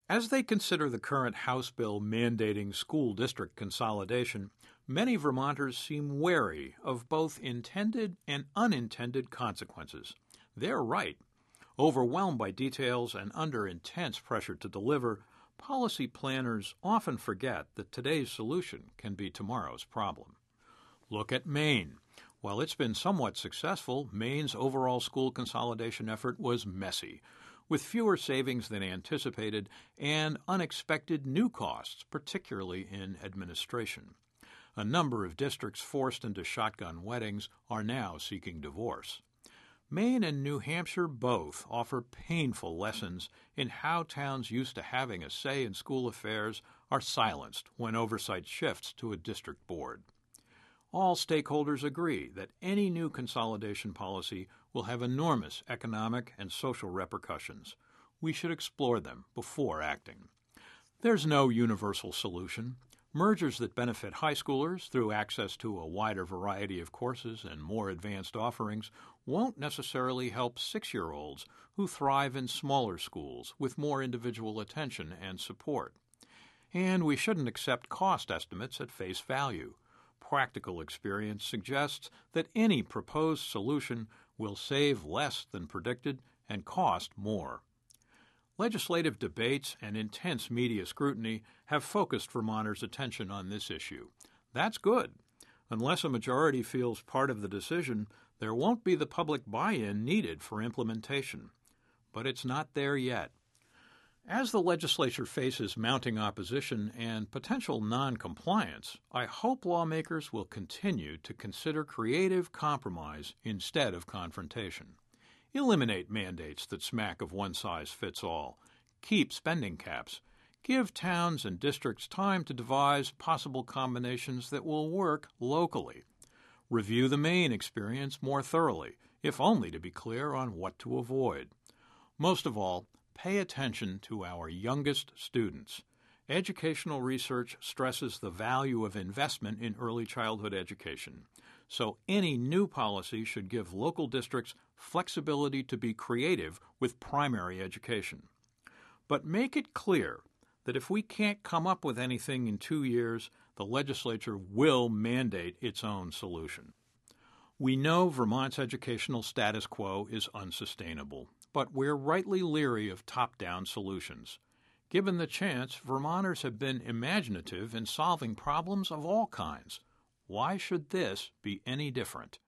As they consider the current House bill mandating school district consolidation, many Vermonters seem wary of both intended and unintended consequences. They're right. Overwhelmed by details and under intense pressure to deliver, policy planners often forget that today's solution can be tomorrow's problem. Look at Maine. While it's been somewhat successful, Maine's overall school consolidation effort was messy, with fewer savings than anticipated and unexpected new costs, particularly in administration. A number of districts forced into shotgun weddings are now seeking divorce. Maine and New Hampshire both offer painful lessons in how towns used to having a say in school affairs are silenced when oversight shifts to a district board. All stakeholders agree that any new consolidation policy will have enormous economic and social repercussions. We should explore them before acting. There's no universal solution. Mergers that benefit high schoolers through access to a wider variety of courses and more advanced offerings won't necessarily help 6-year-olds who thrive in smaller schools with more individual attention and support. And we shouldn't accept cost estimates at face value. Practical experience suggests that any proposed solution will save less than predicted and cost more. Legislative debates and intense media scrutiny have focused Vermonters' attention on this issue. That's good. Unless a majority feels part of the decision, there won't be the public buy-in needed for implementation. But it's not there yet. As the legislature faces mounting opposition and potential non-compliance, I hope lawmakers will continue to consider creative compromise instead of confrontation. Eliminate mandates that smack of one-size-fits-all. Keep spending caps. Give towns and districts time to devise possible combinations that will work locally. Review the Maine experience more thoroughly, if only to be clear on what to avoid. Most of all, pay attention to our youngest students. Educational research stresses the value of investment in early childhood education, so any new policy should give local districts flexibility to be creative with primary education. But make it clear that if we can't come up with anything in 2 years, the legislature will mandate its own solution. We know Vermont's educational status quo is unsustainable, but we're rightly leery of top-down solutions. Given the chance, Vermonters have been imaginative in solving problems of all kinds. Why should this be any different?